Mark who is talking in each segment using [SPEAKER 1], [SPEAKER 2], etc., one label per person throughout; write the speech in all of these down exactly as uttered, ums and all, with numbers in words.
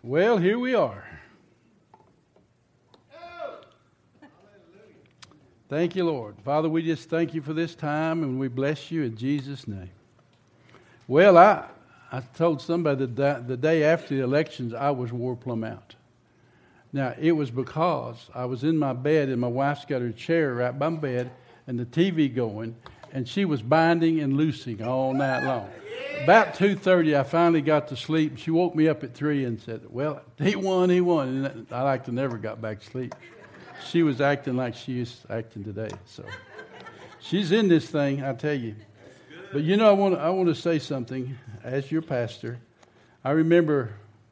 [SPEAKER 1] Well, here we are. Thank you, Lord. Father, we just thank you for this time, and we bless you in Jesus' name. Well, I I told somebody that the day after the elections, I was wore plumb out. Now, it was because I was in my bed, and my wife's got her chair right by my bed, and the T V going, and she was binding and loosing all night long. About two thirty, I finally got to sleep. She woke me up at three and said, well, he won, he won. And I like to never got back to sleep. She was acting like she is acting today. So she's in this thing, I tell you. But you know, I want I want to say something as your pastor. I remember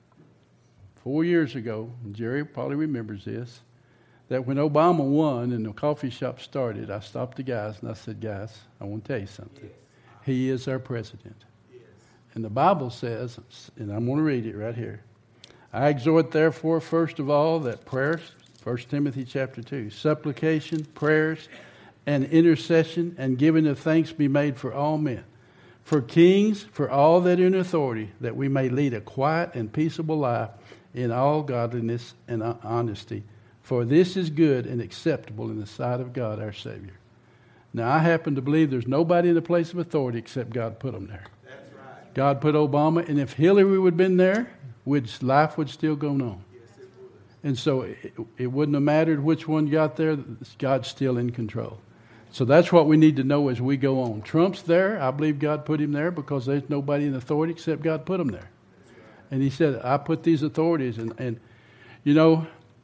[SPEAKER 1] four years ago, and Jerry probably remembers this, that when Obama won and the coffee shop started, I stopped the guys and I said, guys, I want to tell you something. Yes. He is our president. Yes. And the Bible says, and I'm going to read it right here, I exhort therefore, first of all, that prayers, First Timothy chapter two, supplication, prayers, and intercession, and giving of thanks be made for all men, for kings, for all that are in authority, that we may lead a quiet and peaceable life in all godliness and honesty. For this is good and acceptable in the sight of God our Savior. Now, I happen to believe there's nobody in the place of authority except God put them there.
[SPEAKER 2] That's right.
[SPEAKER 1] God put Obama, and if Hillary would have been there, would, life would still go on. And so it, it wouldn't have mattered which one got there. God's still in control. So that's what we need to know as we go on. Trump's there. I believe God put him there because there's nobody in authority except God put him there. And he said, I put these authorities. And, and you know,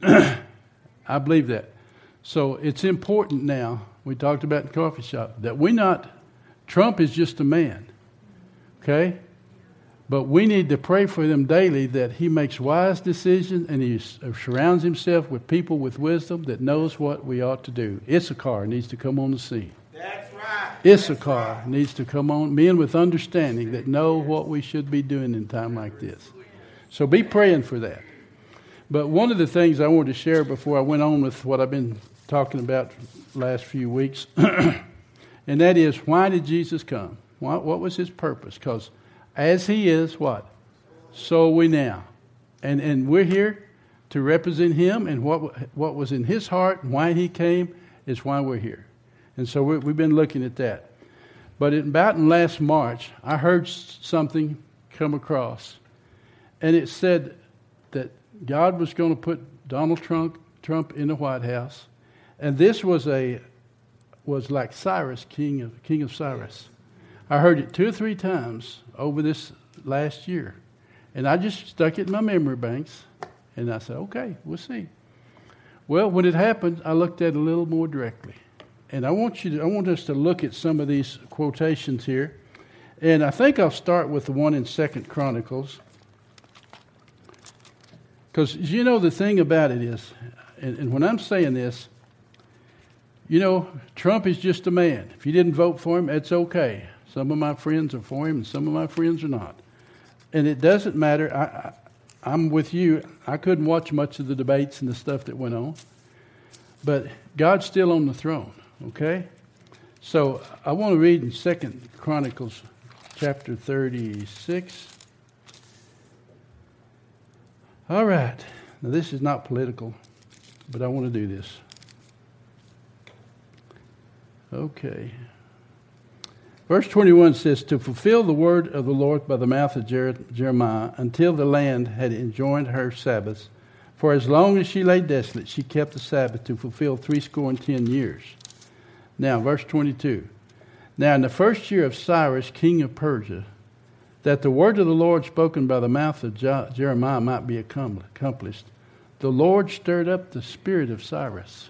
[SPEAKER 1] I believe that. So it's important now, we talked about in the coffee shop, that we not, Trump is just a man. Okay? But we need to pray for them daily that he makes wise decisions and he surrounds himself with people with wisdom that knows what we ought to do. Issachar needs to come on the scene.
[SPEAKER 2] That's right.
[SPEAKER 1] Issachar
[SPEAKER 2] That's right.
[SPEAKER 1] needs to come on. Men with understanding that know what we should be doing in a time like this. So be praying for that. But one of the things I wanted to share before I went on with what I've been talking about the last few weeks, and that is, why did Jesus come? What, what was his purpose? Because as he is, what? So we now. And and we're here to represent him, and what what was in his heart and why he came is why we're here. And so we're, we've been looking at that. But it, about in last March, I heard something come across, and it said that God was going to put Donald Trump Trump in the White House, and this was a was like Cyrus, king of king of Cyrus. I heard it two or three times over this last year. And I just stuck it in my memory banks. And I said, okay, we'll see. Well, when it happened, I looked at it a little more directly. And I want you to, I want us to look at some of these quotations here. And I think I'll start with the one in Second Chronicles. Because, you know, the thing about it is, and, and when I'm saying this, you know, Trump is just a man. If you didn't vote for him, it's okay. Some of my friends are for him and some of my friends are not. And it doesn't matter. I, I, I'm with you. I couldn't watch much of the debates and the stuff that went on. But God's still on the throne, okay? So I want to read in Second Chronicles chapter thirty-six. All right. Now this is not political, but I want to do this. Okay. Verse twenty-one says, to fulfill the word of the Lord by the mouth of Jer- Jeremiah, until the land had enjoined her Sabbaths. For as long as she lay desolate, she kept the Sabbath to fulfill threescore and ten years. Now, verse twenty-two. Now, in the first year of Cyrus, king of Persia, that the word of the Lord spoken by the mouth of Je- Jeremiah might be accomplished, the Lord stirred up the spirit of Cyrus,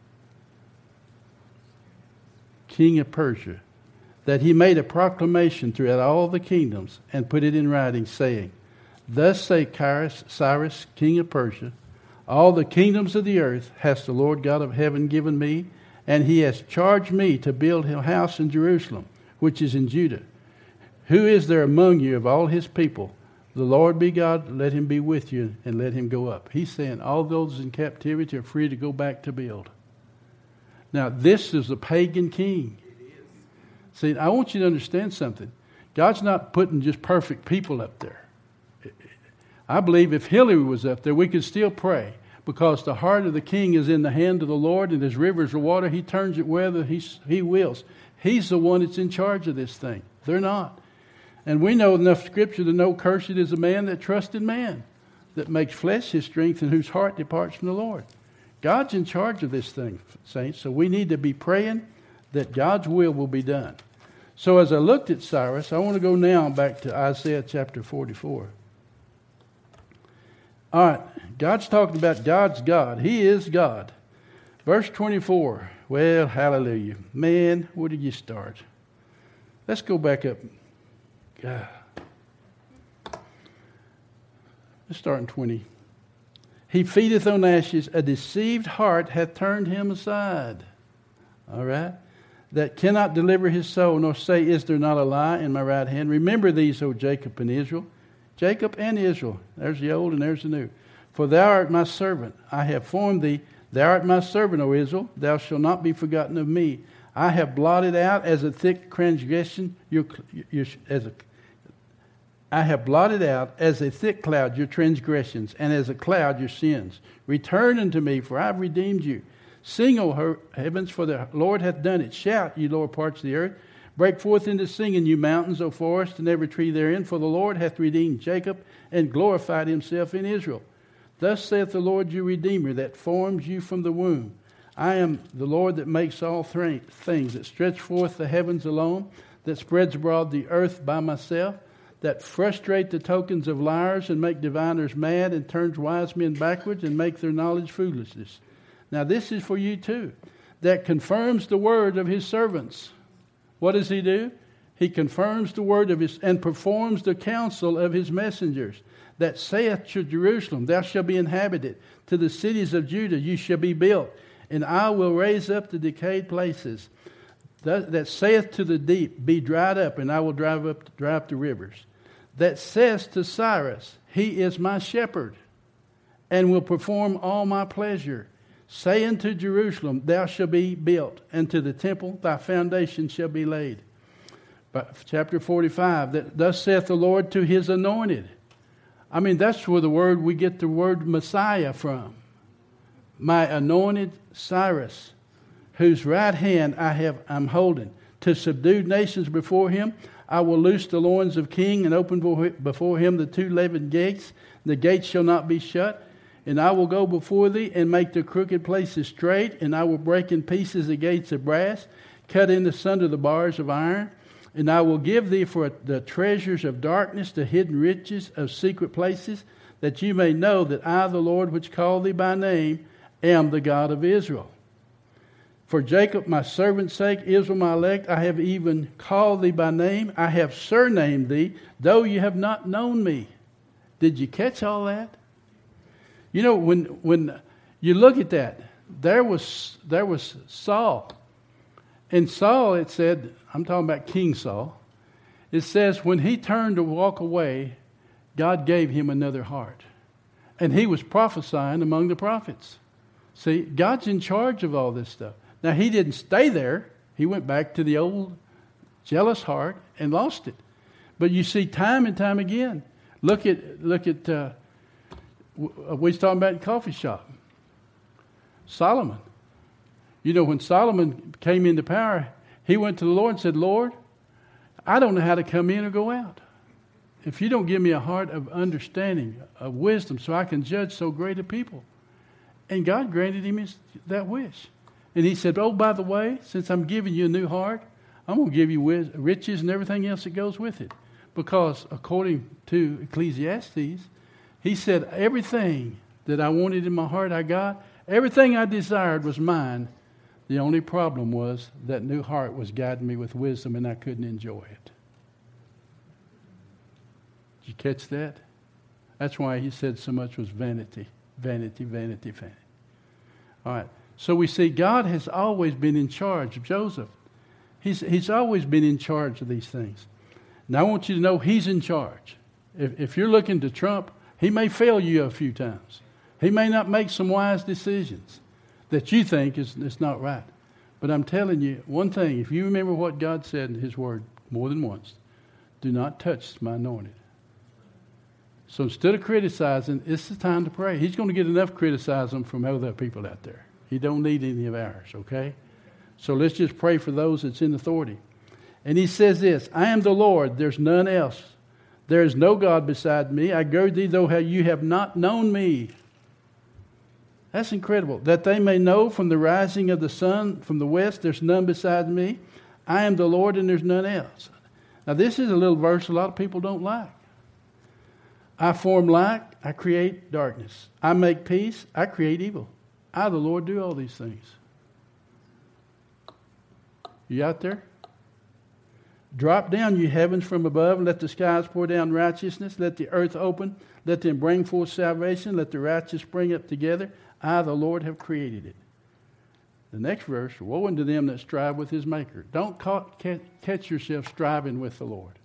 [SPEAKER 1] king of Persia, that he made a proclamation throughout all the kingdoms and put it in writing, saying, thus say Cyrus, Cyrus, king of Persia, all the kingdoms of the earth has the Lord God of heaven given me, and he has charged me to build a house in Jerusalem, which is in Judah. Who is there among you of all his people? The Lord be God, let him be with you, and let him go up. He's saying all those in captivity are free to go back to build. Now, this is a pagan king. See, I want you to understand something. God's not putting just perfect people up there. I believe if Hillary was up there, we could still pray, because the heart of the king is in the hand of the Lord, and as rivers of water, he turns it wherever he, he wills. He's the one that's in charge of this thing. They're not. And we know enough Scripture to know cursed is a man that trusts in man, that makes flesh his strength, and whose heart departs from the Lord. God's in charge of this thing, saints, so we need to be praying that God's will will be done. So as I looked at Cyrus, I want to go now back to Isaiah chapter forty-four. All right, God's talking about God's God. He is God. Verse twenty-four. Well, hallelujah. Man, where did you start? Let's go back up. God. Let's start in twenty. He feedeth on ashes, a deceived heart hath turned him aside. All right? That cannot deliver his soul, nor say, is there not a lie in my right hand? Remember these, O Jacob and Israel. Jacob and Israel. There's the old and there's the new. For thou art my servant. I have formed thee. Thou art my servant, O Israel. Thou shalt not be forgotten of me. I have blotted out as a thick transgression your, your as a I have blotted out as a thick cloud your transgressions, and as a cloud your sins. Return unto me, for I have redeemed you. Sing, O heavens, for the Lord hath done it. Shout, ye lower parts of the earth. Break forth into singing, you mountains, O forest, and every tree therein. For the Lord hath redeemed Jacob, and glorified himself in Israel. Thus saith the Lord your Redeemer, that forms you from the womb. I am the Lord that makes all things, that stretch forth the heavens alone, that spreads abroad the earth by myself, that frustrate the tokens of liars, and make diviners mad, and turns wise men backwards, and make their knowledge foolishness. Now this is for you too, that confirms the word of his servants. What does he do? He confirms the word of his, and performs the counsel of his messengers, that saith to Jerusalem, thou shalt be inhabited. To the cities of Judah you shall be built, and I will raise up the decayed places. That, that saith to the deep, be dried up, and I will drive up, dry up the rivers. That says to Cyrus, he is my shepherd, and will perform all my pleasure. Saying to Jerusalem, thou shalt be built, and to the temple thy foundation shall be laid. But chapter forty-five, that thus saith the Lord to his anointed. I mean, that's where the word, we get the word Messiah from. My anointed Cyrus, whose right hand I have, I'm holding, to subdue nations before him. I will loose the loins of king, and open before him the two leavened gates. The gates shall not be shut. And I will go before thee, and make the crooked places straight. And I will break in pieces the gates of brass, cut in asunder the bars of iron. And I will give thee for the treasures of darkness, the hidden riches of secret places, that you may know that I, the Lord, which called thee by name, am the God of Israel. For Jacob my servant's sake, Israel my elect, I have even called thee by name. I have surnamed thee, though you have not known me. Did you catch all that? You know, when when you look at that, there was there was Saul. And Saul, it said, I'm talking about King Saul. It says when he turned to walk away, God gave him another heart. And he was prophesying among the prophets. See, God's in charge of all this stuff. Now, he didn't stay there. He went back to the old jealous heart and lost it. But you see time and time again. Look at, look at, uh, we was talking about in coffee shop. Solomon. You know, when Solomon came into power, he went to the Lord and said, Lord, I don't know how to come in or go out. If you don't give me a heart of understanding, of wisdom, so I can judge so great a people. And God granted him his, that wish. And he said, oh, by the way, since I'm giving you a new heart, I'm going to give you wis- riches and everything else that goes with it. Because according to Ecclesiastes, he said, everything that I wanted in my heart I got. Everything I desired was mine. The only problem was that new heart was guiding me with wisdom, and I couldn't enjoy it. Did you catch that? That's why he said so much was vanity, vanity, vanity, vanity. All right. So we see God has always been in charge of Joseph. He's, he's always been in charge of these things. Now I want you to know he's in charge. If, if you're looking to Trump, he may fail you a few times. He may not make some wise decisions that you think is, is not right. But I'm telling you one thing, if you remember what God said in his word more than once, do not touch my anointed. So instead of criticizing, it's the time to pray. He's going to get enough criticism from other people out there. He don't need any of ours, okay? So let's just pray for those that's in authority. And he says this, I am the Lord, there's none else. There is no God beside me. I gird thee, though how you have not known me. That's incredible. That they may know from the rising of the sun from the west, there's none beside me. I am the Lord and there's none else. Now this is a little verse a lot of people don't like. I form light, I create darkness. I make peace, I create evil. I, the Lord, do all these things. You out there? Drop down, you heavens from above, and let the skies pour down righteousness. Let the earth open. Let them bring forth salvation. Let the righteous spring up together. I, the Lord, have created it. The next verse, woe unto them that strive with his maker. Don't caught, catch yourself striving with the Lord.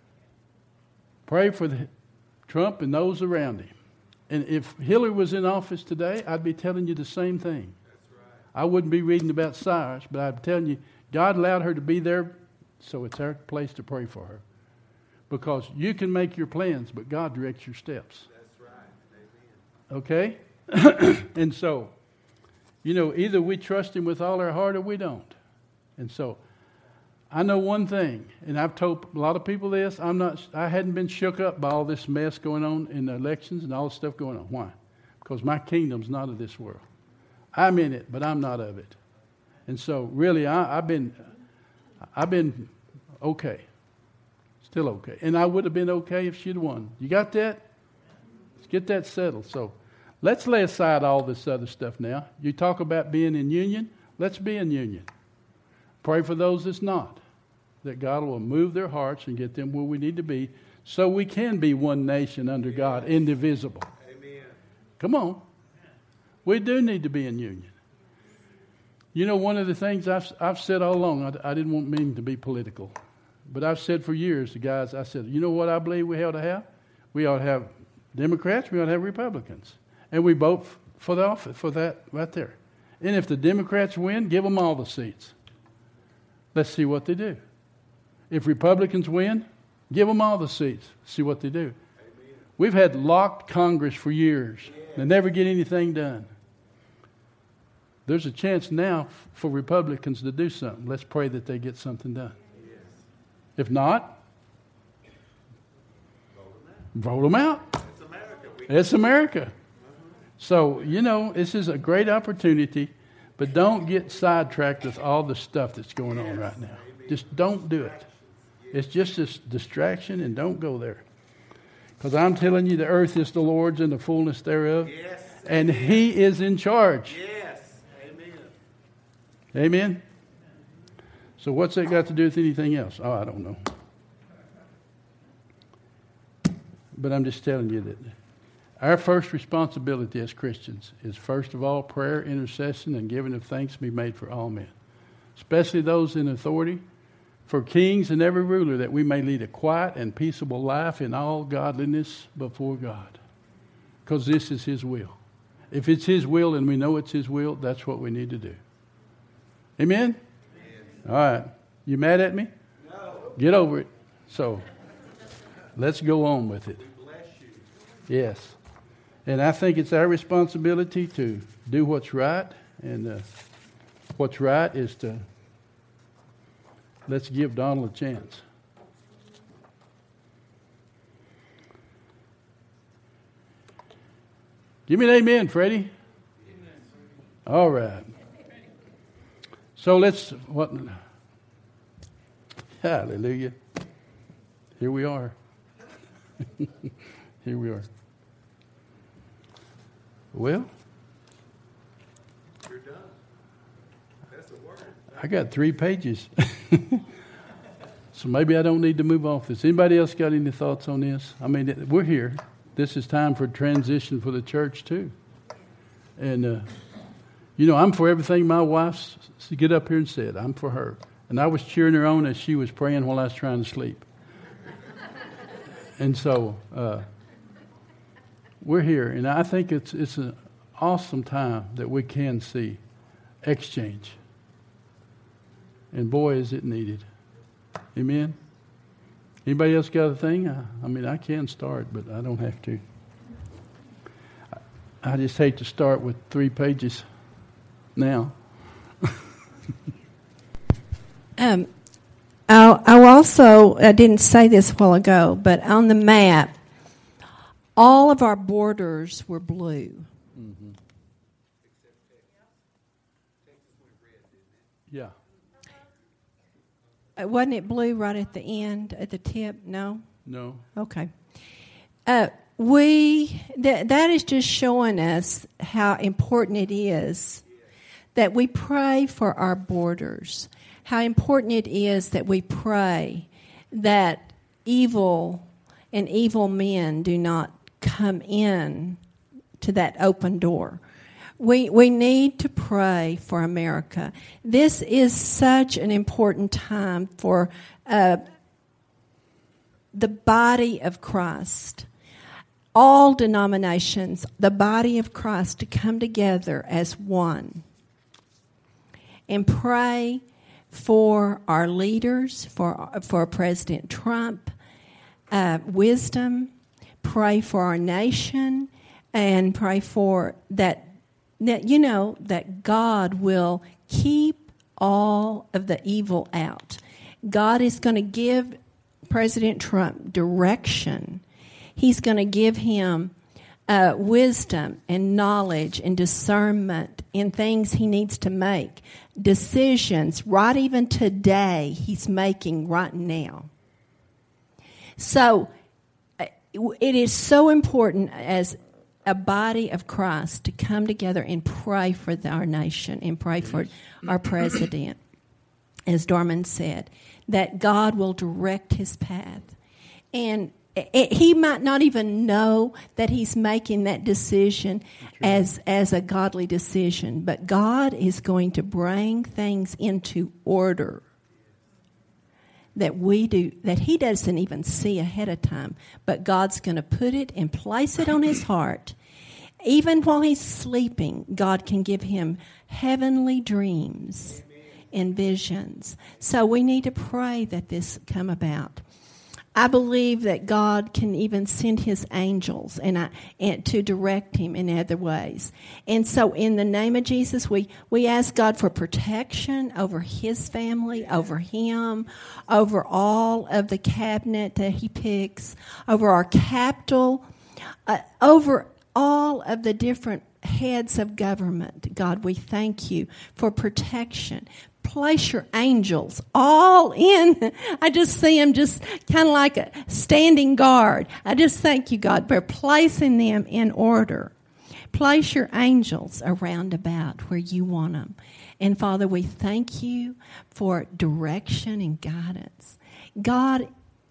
[SPEAKER 1] Pray for the, Trump and those around him. And if Hillary was in office today, I'd be telling you the same thing. That's right. I wouldn't be reading about Cyrus, but I'm telling you, God allowed her to be there, so it's our place to pray for her. Because you can make your plans, but God directs your steps. That's right. Amen. Okay? And so, you know, either we trust him with all our heart or we don't. And so, I know one thing, and I've told a lot of people this, I'm not, I hadn't been shook up by all this mess going on in the elections and all this stuff going on. Why? Because my kingdom's not of this world. I'm in it, but I'm not of it. And so, really, I, I've been, I've been okay, still okay, and I would have been okay if she'd won. You got that? Let's get that settled. So, let's lay aside all this other stuff now. You talk about being in union. Let's be in union. Pray for those that's not, that God will move their hearts and get them where we need to be, so we can be one nation under God, indivisible. Amen. Come on, we do need to be in union. You know, one of the things I've, I've said all along, I, I didn't want mean to be political, but I've said for years to guys, I said, you know what I believe we ought to have? We ought to have Democrats, we ought to have Republicans. And we vote for the office, for that right there. And if the Democrats win, give them all the seats. Let's see what they do. If Republicans win, give them all the seats. See what they do. Amen. We've had locked Congress for years. Yeah. They never get anything done. There's a chance now for Republicans to do something. Let's pray that they get something done. Yes. If not, vote them out. Vote them out. It's America. We it's America. Uh-huh. So, you know, this is a great opportunity, but don't get sidetracked with all the stuff that's going on right now. Just don't do it. It's just a distraction, and don't go there. Because I'm telling you, the earth is the Lord's and the fullness thereof. Yes. And he is in charge. Yes. Amen? So what's that got to do with anything else? Oh, I don't know. But I'm just telling you that our first responsibility as Christians is, first of all, prayer, intercession, and giving of thanks be made for all men, especially those in authority, for kings and every ruler, that we may lead a quiet and peaceable life in all godliness before God. Because this is his will. If it's his will and we know it's his will, that's what we need to do. Amen? Amen? All right. You mad at me? No. Get over it. So, let's go on with it. We bless you. Yes. And I think it's our responsibility to do what's right. And uh, what's right is to, let's give Donald a chance. Give me an amen, Freddie. Amen. All right. So let's, what, hallelujah. Here we are. Here we are. Well, you're done. That's a word. I got three pages. So maybe I don't need to move off this. Anybody else got any thoughts on this? I mean, we're here. This is time for transition for the church too. And, uh, you know, I'm for everything my wife get up here and said. I'm for her. And I was cheering her on as she was praying while I was trying to sleep. And so uh, we're here. And I think it's it's an awesome time that we can see exchange. And boy, is it needed. Amen? Anybody else got a thing? I, I mean, I can start, but I don't have to. I, I just hate to start with three pages now.
[SPEAKER 2] um, I, I also, I didn't say this a while ago, but on the map, all of our borders were blue.
[SPEAKER 1] Mm-hmm. Yeah.
[SPEAKER 2] Uh, wasn't it blue right at the end, at the tip? No?
[SPEAKER 1] No.
[SPEAKER 2] Okay. Uh, we, th- that is just showing us how important it is that we pray for our borders, how important it is that we pray that evil and evil men do not come in to that open door. We we need to pray for America. This is such an important time for uh, the body of Christ, all denominations, the body of Christ to come together as one and pray for our leaders, for for President Trump, uh, wisdom, pray for our nation, and pray for that. That, you know, that God will keep all of the evil out. God is going to give President Trump direction. He's going to give him uh, wisdom and knowledge and discernment in things he needs to make. Decisions, right even today, he's making right now. So it is so important as a body of Christ to come together and pray for the, our nation and pray for our president, as Dorman said, that God will direct his path. And it, he might not even know that he's making that decision as, as a godly decision, but God is going to bring things into order that we do, that he doesn't even see ahead of time, but God's going to put it and place it on his heart. Even while he's sleeping, God can give him heavenly dreams and visions. So we need to pray that this come about. I believe that God can even send his angels and, I, and to direct him in other ways. And so in the name of Jesus, we, we ask God for protection over his family, over him, over all of the cabinet that he picks, over our capital, uh, over all of the different heads of government. God, we thank you for protection. Place your angels all in. I just see them just kind of like a standing guard. I just thank you, God, for placing them in order. Place your angels around about where you want them. And Father, we thank you for direction and guidance. God,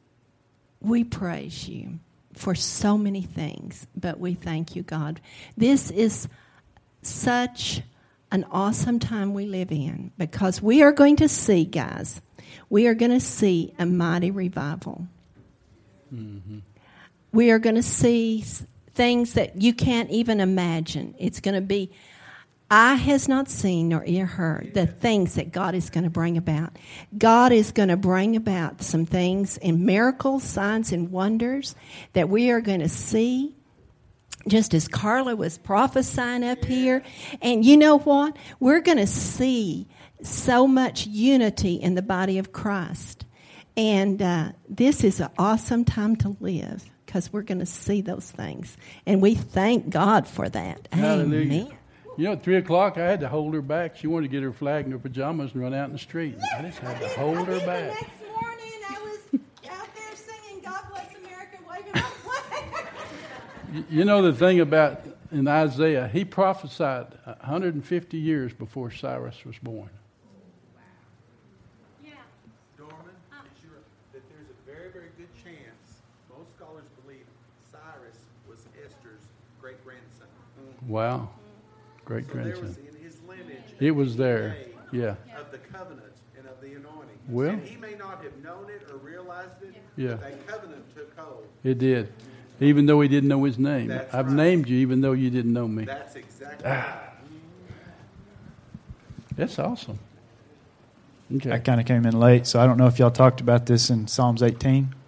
[SPEAKER 2] we praise you for so many things, but we thank you, God. This is such an awesome time we live in because we are going to see, guys, we are going to see a mighty revival. Mm-hmm. We are going to see things that you can't even imagine. It's going to be, eye has not seen nor ear heard the things that God is going to bring about. God is going to bring about some things in miracles, signs, and wonders that we are going to see. Just as Carla was prophesying up here. And you know what? We're going to see so much unity in the body of Christ. And uh, this is an awesome time to live because we're going to see those things. And we thank God for that.
[SPEAKER 1] Hallelujah.
[SPEAKER 2] Amen.
[SPEAKER 1] You know, at three o'clock, I had to hold her back. She wanted to get her flag and her pajamas and run out in the street. I just had to hold her back.
[SPEAKER 2] The next morning, I was out there singing God Bless America, waving my flag.
[SPEAKER 1] You know the thing about in Isaiah, he prophesied one hundred fifty years before Cyrus was born.
[SPEAKER 3] Yeah. Dorman, it's your, that there's a very, very good chance, most scholars believe Cyrus was Esther's great-grandson.
[SPEAKER 1] Wow. Great
[SPEAKER 3] So
[SPEAKER 1] grandson.
[SPEAKER 3] there was in his lineage
[SPEAKER 1] It was there.
[SPEAKER 3] D N A
[SPEAKER 1] Yeah.
[SPEAKER 3] of the covenant and of the anointing.
[SPEAKER 1] Well.
[SPEAKER 3] And he may not have known it or realized it,
[SPEAKER 1] Yeah.
[SPEAKER 3] but that covenant took hold.
[SPEAKER 1] It did. Even though he didn't know his name.
[SPEAKER 3] That's
[SPEAKER 1] I've
[SPEAKER 3] right.
[SPEAKER 1] named you even though you didn't know me.
[SPEAKER 3] That's exactly
[SPEAKER 1] Ah.
[SPEAKER 3] right.
[SPEAKER 1] That's awesome. Okay.
[SPEAKER 4] I kind of came in late, so I don't know if y'all talked about this in Psalms eighteen.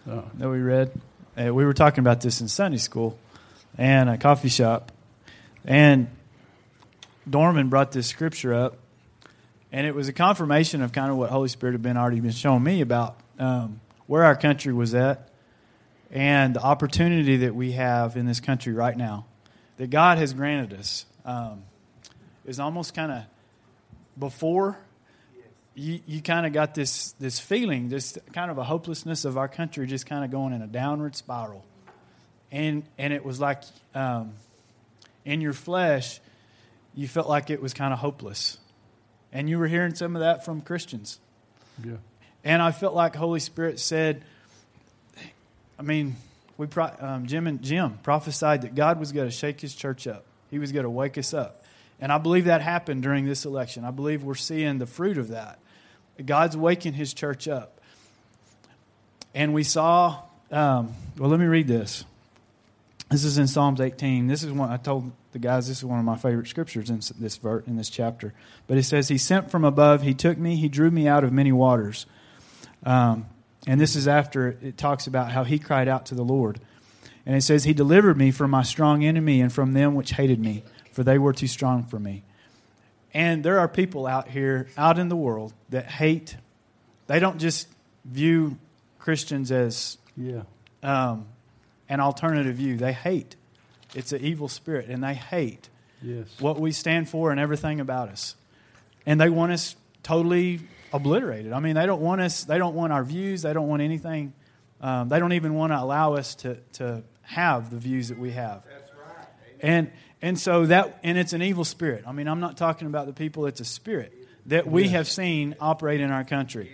[SPEAKER 1] Oh.
[SPEAKER 4] that we read. Uh, we were talking about this in Sunday school and a coffee shop. And Dorman brought this scripture up. And it was a confirmation of kind of what Holy Spirit had been already been showing me about um, where our country was at and the opportunity that we have in this country right now that God has granted us. Um, is almost kind of before you, you kind of got this this feeling, this kind of a hopelessness of our country just kind of going in a downward spiral. And and it was like um, in your flesh, you felt like it was kind of hopeless. And you were hearing some of that from Christians.
[SPEAKER 1] Yeah.
[SPEAKER 4] And I felt like Holy Spirit said, I mean, we pro, um, Jim and Jim prophesied that God was going to shake His church up. He was going to wake us up. And I believe that happened during this election. I believe we're seeing the fruit of that. God's waking His church up. And we saw, um, well, let me read this. This is in Psalms eighteen. This is one, I told the guys, this is one of my favorite scriptures in this verse, in this chapter. But it says, He sent from above, He took me, He drew me out of many waters. Um, and this is after it talks about how He cried out to the Lord. And it says, He delivered me from my strong enemy and from them which hated me, for they were too strong for me. And there are people out here, out in the world, that hate. They don't just view Christians as
[SPEAKER 1] Yeah.
[SPEAKER 4] um, an alternative view. They hate. It's an evil spirit, and they hate
[SPEAKER 1] Yes.
[SPEAKER 4] what we stand for and everything about us. And they want us totally obliterated. I mean, they don't want us. They don't want our views. They don't want anything. Um, they don't even want to allow us to to have the views that we have.
[SPEAKER 3] That's right.
[SPEAKER 4] And and so that and it's an evil spirit. I mean, I'm not talking about the people. It's a spirit that we
[SPEAKER 1] Yes.
[SPEAKER 4] have seen operate in our country.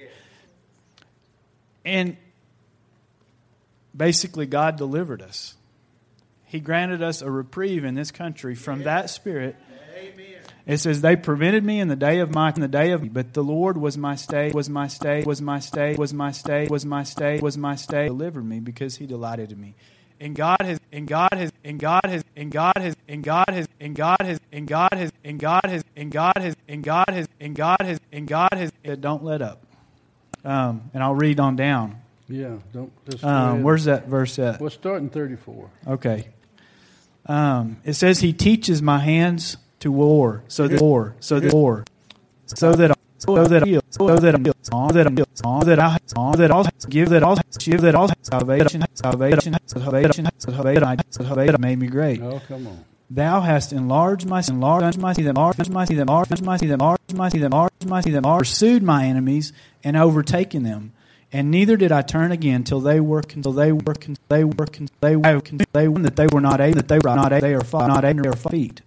[SPEAKER 4] And basically, God delivered us. He granted us a reprieve in this country from that spirit.
[SPEAKER 3] Amen.
[SPEAKER 4] It says, "They prevented me in the day of my in the day of but the Lord was my stay, was my stay, was my stay, was my stay, was my stay, was my stay, delivered me because He delighted in me." And God has and God has and God has and God has and God has and God has and God has and God has and God has and God has and God has and God has don't let up. Um, and I'll read on down.
[SPEAKER 1] Yeah. Don't. Just go
[SPEAKER 4] Um,
[SPEAKER 1] ahead.
[SPEAKER 4] where's that verse at?
[SPEAKER 1] We'll start in thirty-four.
[SPEAKER 4] Okay. Um, it says, He teaches my hands to war, so that war, so that war, so that so that I so that I so that I so that I so that I'll give that I'll give that I'll salvation salvation salvation salvation salvation made me great.
[SPEAKER 1] Oh, come on.
[SPEAKER 4] Thou hast enlarged my enlarged my see them enlarged my see them enlarged my see them enlarged my see them enlarged my see them pursued my enemies and overtaken them. And neither did I turn again till they were till they were they were they were they were that they were not able that they were not able they are not able their feet.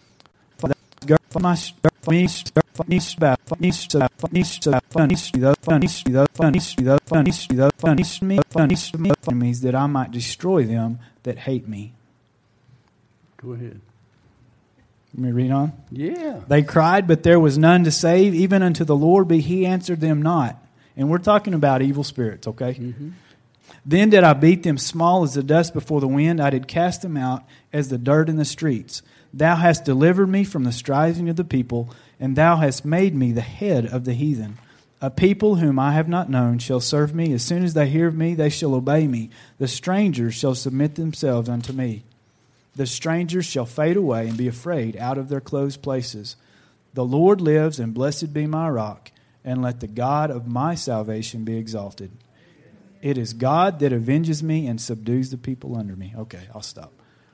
[SPEAKER 4] That I might destroy them that hate me.
[SPEAKER 1] Go ahead.
[SPEAKER 4] Let me read on.
[SPEAKER 1] Yeah.
[SPEAKER 4] They cried, but there was none to save, even unto the Lord, but He answered them not. And we're talking about evil spirits, okay?
[SPEAKER 1] Mm-hmm.
[SPEAKER 4] Then did I beat them small as the dust before the wind. I did cast them out as the dirt in the streets. Thou hast delivered me from the striving of the people, and Thou hast made me the head of the heathen. A people whom I have not known shall serve me. As soon as they hear of me, they shall obey me. The strangers shall submit themselves unto me. The strangers shall fade away and be afraid out of their closed places. The Lord lives, and blessed be my rock. And let the God of my salvation be exalted. It is God that avenges me and subdues the people under me. Okay, I'll stop.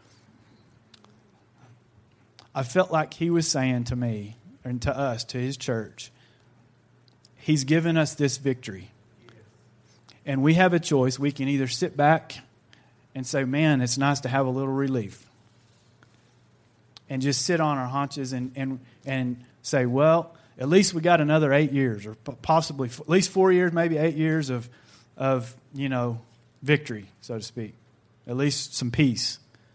[SPEAKER 4] I felt like He was saying to me, and to us, to His church, He's given us this victory. And we have a choice. We can either sit back and say, man, it's nice to have a little relief. And just sit on our haunches and, and, and say, well, at least we got another eight years, or possibly at least four years, maybe eight years of, of you know, victory, so to speak. At least some peace.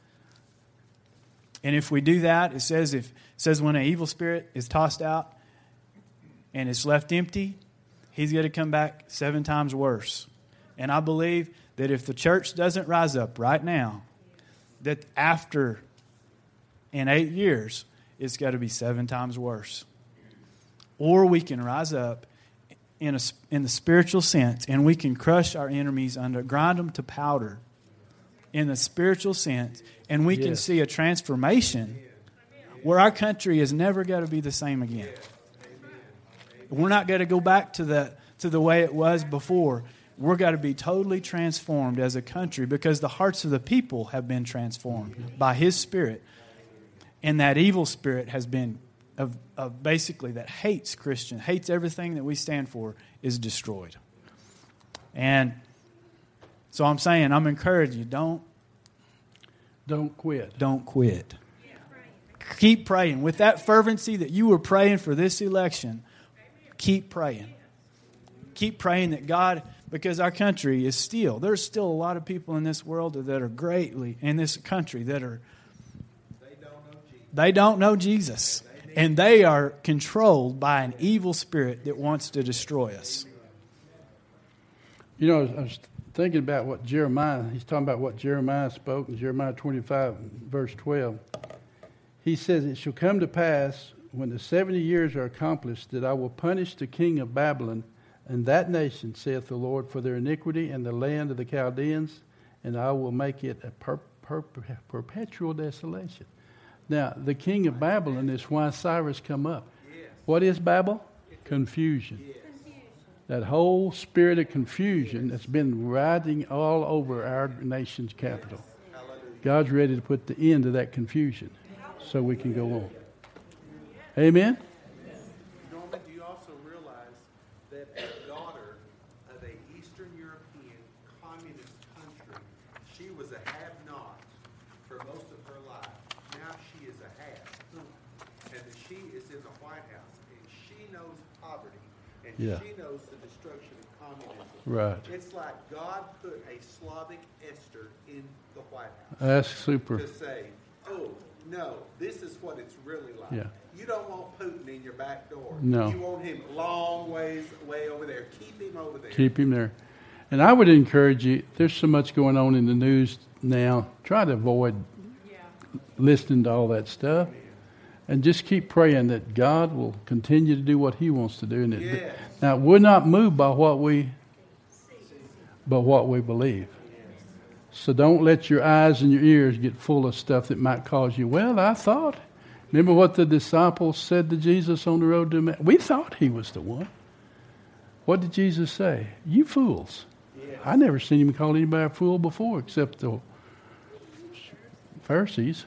[SPEAKER 4] And if we do that, it says if it says when an evil spirit is tossed out and it's left empty, he's going to come back seven times worse. And I believe that if the church doesn't rise up right now, that after in eight years, it's got to be seven times worse. Or we can rise up in a, in the spiritual sense, and we can crush our enemies under, grind them to powder in the spiritual sense, and we can
[SPEAKER 1] Yes.
[SPEAKER 4] see a transformation where our country is never going to be the same again. We're not going to go back to the to the way it was before. We're going to be totally transformed as a country because the hearts of the people have been transformed by His Spirit, and that evil spirit has been of, of basically that hates Christians, hates everything that we stand for, is destroyed. And so I'm saying, I'm encouraging you, don't
[SPEAKER 1] Don't quit.
[SPEAKER 4] don't quit. Keep praying. With that fervency that you were praying for this election, keep praying. Keep praying that God, because our country is still, there's still a lot of people in this world that are greatly, in this country, that are, they don't know Jesus. And they are controlled by an evil spirit that wants to destroy us.
[SPEAKER 1] You know, I was thinking about what Jeremiah, he's talking about what Jeremiah spoke in Jeremiah twenty-five, verse twelve. He says, "It shall come to pass when the seventy years are accomplished that I will punish the king of Babylon and that nation, saith the Lord, for their iniquity and the land of the Chaldeans, and I will make it a per- per- perpetual desolation." Now, the king of Babylon is why Cyrus come up. What is Babel? Confusion. That whole spirit of confusion that's been riding all over our nation's capital. God's ready to put the end to that confusion so we can go on. Amen?
[SPEAKER 3] Norman, do you also realize that a daughter of an Eastern European communist country, she was a have-not for most of her life. Now she is a have. And that she is in the White House, and she knows poverty, and
[SPEAKER 1] Yeah.
[SPEAKER 3] she knows the destruction of communism.
[SPEAKER 1] Right.
[SPEAKER 3] It's like God put a Slavic Esther in the White House
[SPEAKER 1] That's super.
[SPEAKER 3] to say, oh, no, this is what it's really like.
[SPEAKER 1] Yeah.
[SPEAKER 3] You don't want Putin in your back door.
[SPEAKER 1] No.
[SPEAKER 3] You want him long ways way over there. Keep him over there.
[SPEAKER 1] Keep him there. And I would encourage you, there's so much going on in the news now. Try to avoid listening to all that stuff. And just keep praying that God will continue to do what He wants to do. And it,
[SPEAKER 3] Yes.
[SPEAKER 1] Now, we're not moved by what we, but what we believe. So don't let your eyes and your ears get full of stuff that might cause you, well, I thought. Remember what the disciples said to Jesus on the road to Emmaus? We thought He was the one. What did Jesus say? You fools.
[SPEAKER 3] Yes.
[SPEAKER 1] I never seen Him call anybody a fool before except the Pharisees.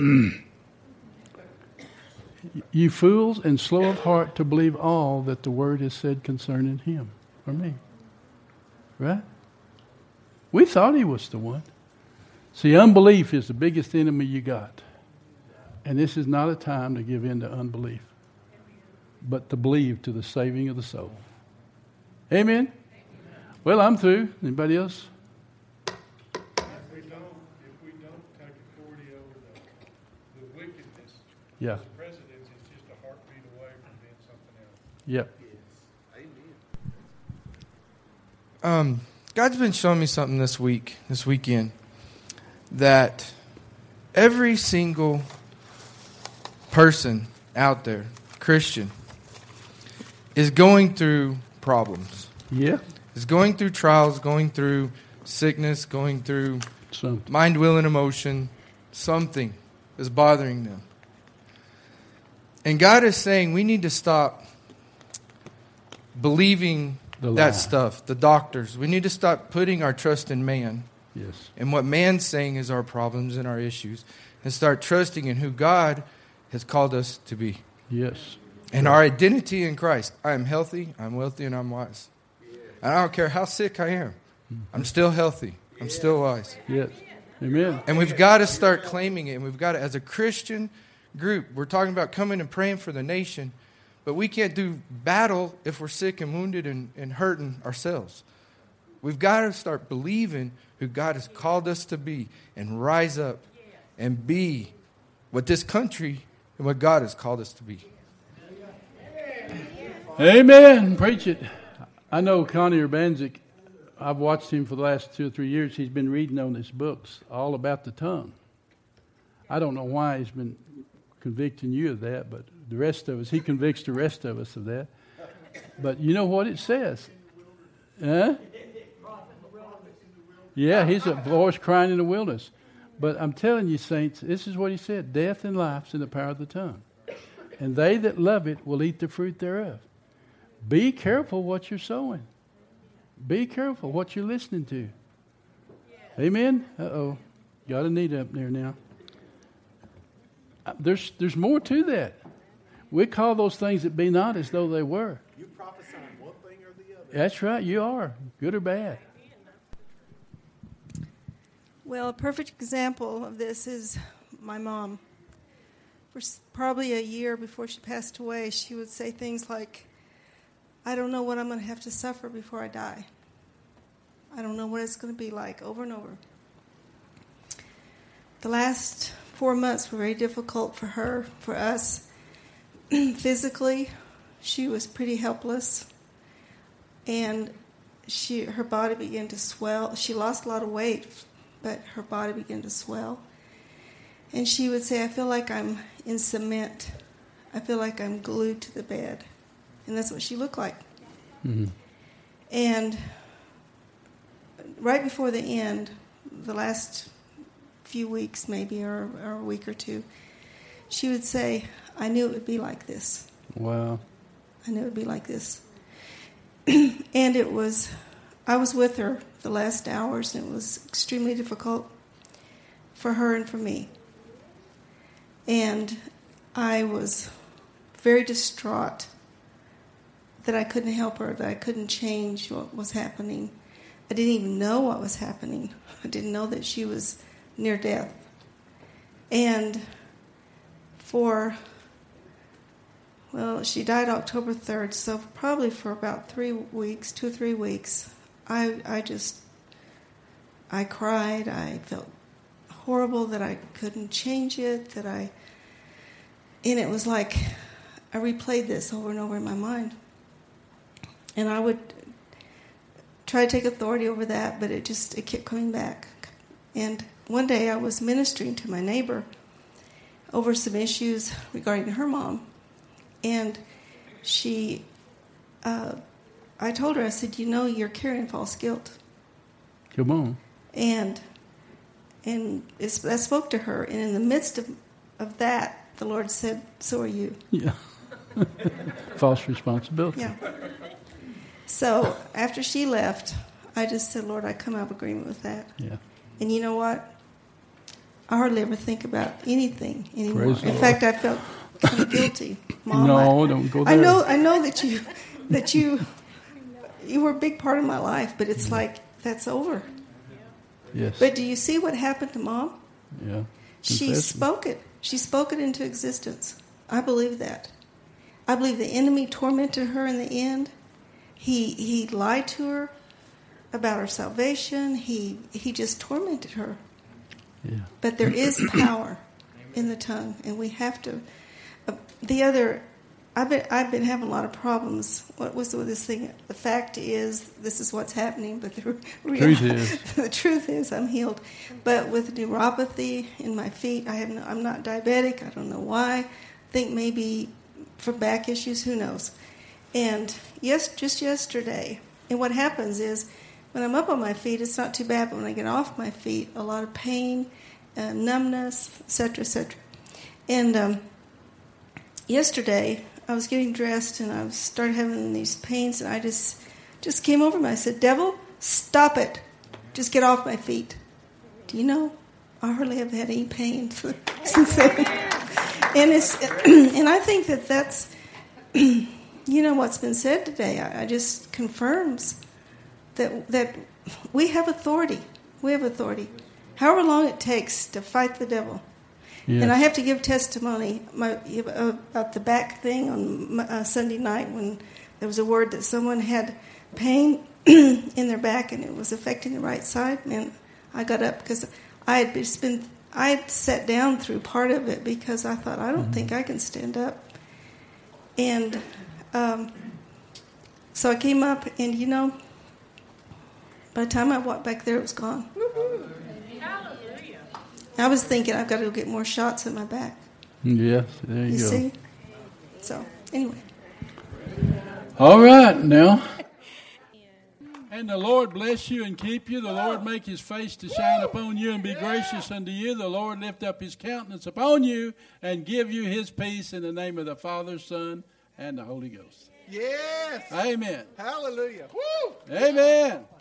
[SPEAKER 1] You fools and slow of heart to believe all that the Word has said concerning Him or me. Right? We thought He was the one. See, unbelief is the biggest enemy you got. And this is not a time to give in to unbelief, but to believe to the saving of the soul. Amen? Well, I'm through. Anybody else?
[SPEAKER 5] If we don't, if we don't take authority over the, the wickedness,
[SPEAKER 1] Yeah.
[SPEAKER 5] the presidents is just a heartbeat away from being something else.
[SPEAKER 1] Yep.
[SPEAKER 3] Yes. Amen.
[SPEAKER 6] Um, God's been showing me something this week, this weekend, that every single person out there, Christian, is going through problems.
[SPEAKER 1] Yeah.
[SPEAKER 6] Is going through trials, going through sickness, going through
[SPEAKER 1] Something.
[SPEAKER 6] mind, will, and emotion. Something is bothering them. And God is saying we need to stop believing
[SPEAKER 1] The
[SPEAKER 6] that
[SPEAKER 1] lie.
[SPEAKER 6] stuff, the doctors. We need to stop putting our trust in man
[SPEAKER 1] Yes.
[SPEAKER 6] and what man's saying is our problems and our issues, and start trusting in who God has called us to be.
[SPEAKER 1] Yes.
[SPEAKER 6] And our identity in Christ. I am healthy, I'm wealthy, and I'm wise. And I don't care how sick I am. I'm still healthy. I'm still wise.
[SPEAKER 1] Yes. Amen.
[SPEAKER 6] And we've got to start claiming it. And we've got to, as a Christian group, we're talking about coming and praying for the nation. But we can't do battle if we're sick and wounded and, and hurting ourselves. We've got to start believing who God has called us to be and rise up and be what this country and what God has called us to be.
[SPEAKER 1] Amen. Preach it. I know Connie Urbanzik. I've watched him for the last two or three years. He's been reading on his books all about the tongue. I don't know why he's been convicting you of that, but the rest of us, he convicts the rest of us of that. But you know what it says? Huh? Yeah, he's a voice crying in the wilderness. But I'm telling you, saints, this is what he said. Death and life's in the power of the tongue. And they that love it will eat the fruit thereof. Be careful what you're sowing. Be careful what you're listening to. Amen? Uh-oh. Got a need up there now. Uh, There's there's more to that. We call those things that be not as though they were.
[SPEAKER 3] You prophesying one thing or the other.
[SPEAKER 1] That's right, you are. Good or bad.
[SPEAKER 7] Well, a perfect example of this is my mom. For s- probably a year before she passed away, she would say things like, I don't know what I'm going to have to suffer before I die. I don't know what it's going to be like, over and over. The last four months were very difficult for her, for us. Physically, she was pretty helpless. And she her body began to swell. She lost a lot of weight, but her body began to swell. And she would say, I feel like I'm in cement. I feel like I'm glued to the bed. And that's what she looked like.
[SPEAKER 1] Mm-hmm.
[SPEAKER 7] And right before the end, the last few weeks maybe, or, or a week or two, she would say, I knew it would be like this.
[SPEAKER 1] Wow.
[SPEAKER 7] I knew it would be like this. And it was, I was with her the last hours, and it was extremely difficult for her and for me. And I was very distraught that I couldn't help her, that I couldn't change what was happening. I didn't even know what was happening. I didn't know that she was near death. And for, well, she died October third, so probably for about three weeks, two or three weeks, I I just, I cried. I felt horrible that I couldn't change it, that I, and it was like I replayed this over and over in my mind. And I would try to take authority over that, but it just, it kept coming back. And one day I was ministering to my neighbor over some issues regarding her mom. And she, uh, I told her, I said, you know, you're carrying false guilt.
[SPEAKER 1] Come on.
[SPEAKER 7] And and it's, I spoke to her, and in the midst of, of that, the Lord said, so are you.
[SPEAKER 1] Yeah. False responsibility.
[SPEAKER 7] Yeah. So after she left, I just said, Lord, I come out of agreement with that.
[SPEAKER 1] Yeah.
[SPEAKER 7] And you know what? I hardly ever think about anything anymore.
[SPEAKER 1] Praise the
[SPEAKER 7] In
[SPEAKER 1] Lord.
[SPEAKER 7] fact, I felt kind of guilty. Mom,
[SPEAKER 1] No,
[SPEAKER 7] I,
[SPEAKER 1] don't go
[SPEAKER 7] I
[SPEAKER 1] there.
[SPEAKER 7] know, I know that you, that you, you were a big part of my life, but it's like that's over.
[SPEAKER 1] Yes.
[SPEAKER 7] But do you see what happened to Mom?
[SPEAKER 1] Yeah.
[SPEAKER 7] She
[SPEAKER 1] Confession.
[SPEAKER 7] spoke it. She spoke it into existence. I believe that. I believe the enemy tormented her in the end. He he lied to her about her salvation. He he just tormented her.
[SPEAKER 1] Yeah.
[SPEAKER 7] But there is power in the tongue, and we have to. Uh, the other, I've been I've been having a lot of problems. What was with this thing? The fact is, this is what's happening. But the real,
[SPEAKER 1] Truth is.
[SPEAKER 7] the truth is, I'm healed. But with neuropathy in my feet, I have no, I'm not diabetic. I don't know why. I think maybe for back issues. Who knows? And yes, just yesterday. And what happens is, when I'm up on my feet, it's not too bad. But when I get off my feet, a lot of pain, uh, numbness, et cetera, et cetera. And um, yesterday, I was getting dressed, and I started having these pains, and I just just came over me. I said, devil, stop it. Just get off my feet. Do you know, I hardly have had any pain since then. And, it's, and I think that that's, you know, what's been said today. I, I just confirms that that we have authority. We have authority. However long it takes to fight the devil.
[SPEAKER 1] Yes.
[SPEAKER 7] And I have to give testimony my, about the back thing on uh, Sunday night when there was a word that someone had pain in their back and it was affecting the right side. And I got up because I had just been, I had sat down through part of it because I thought, I don't mm-hmm. think I can stand up. And um, so I came up, and you know, by the time I walked back there, it was gone. I was thinking I've got to go get more shots in my back.
[SPEAKER 1] Yes, there you,
[SPEAKER 7] You
[SPEAKER 1] go.
[SPEAKER 7] see? So, anyway.
[SPEAKER 1] All right, now. And the Lord bless you and keep you. The Lord make his face to shine upon you and be gracious unto you. The Lord lift up his countenance upon you and give you his peace in the name of the Father, Son, and the Holy Ghost.
[SPEAKER 3] Yes.
[SPEAKER 1] Amen.
[SPEAKER 3] Hallelujah. Woo.
[SPEAKER 1] Amen.